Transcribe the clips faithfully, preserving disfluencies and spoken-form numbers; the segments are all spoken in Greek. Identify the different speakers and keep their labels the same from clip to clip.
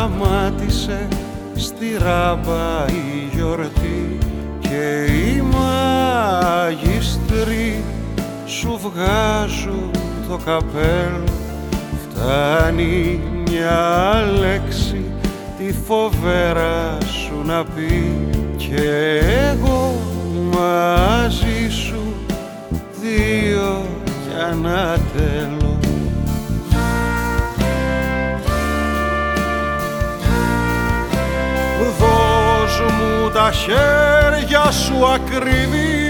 Speaker 1: σταμάτησε στη Ράμπα η γιορτή και οι μάγιστροι σου βγάζουν το καπέλο. Φτάνει μια λέξη τη φοβέρα σου να πει και εγώ μαζί σου δύο για ένα τέλος. Δώσ' μου τα χέρια σου ακριβή,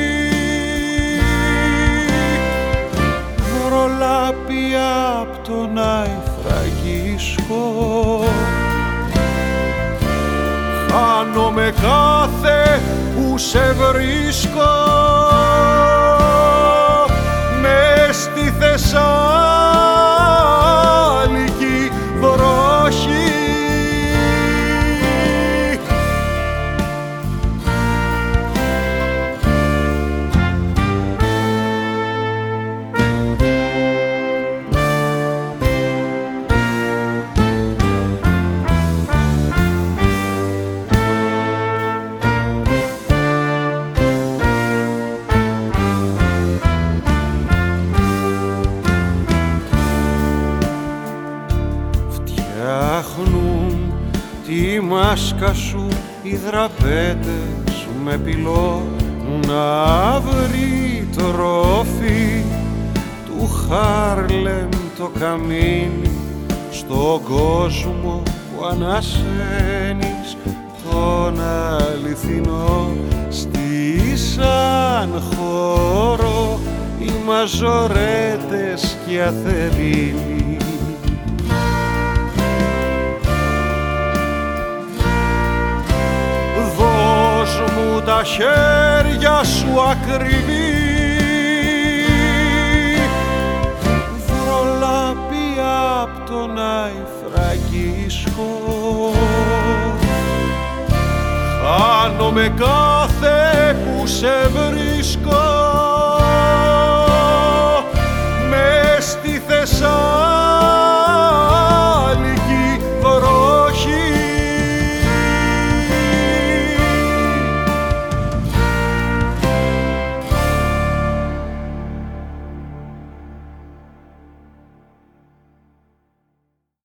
Speaker 1: βρολάπη απ' τον Αϊφραγίσκο. Χάνομαι κάθε που σε βρίσκω μες στη Θεσσάλικη βροχή. Φτιάχνουν τη μάσκα σου οι δραπέτες με πυλό να βρει τροφή του Χάρλεμ το καμίνι στον κόσμο που ανασένεις τον αληθινό. Στη σαν χώρο οι μαζορέτες και οι αθερίνοι. Δώσ' μου τα χέρια σου ακριβή, βρολάπη απ' τον Αϊφραγίσκο. Χάνομαι κάθε που σε βρίσκω μες στη Θεσσαλονίκη.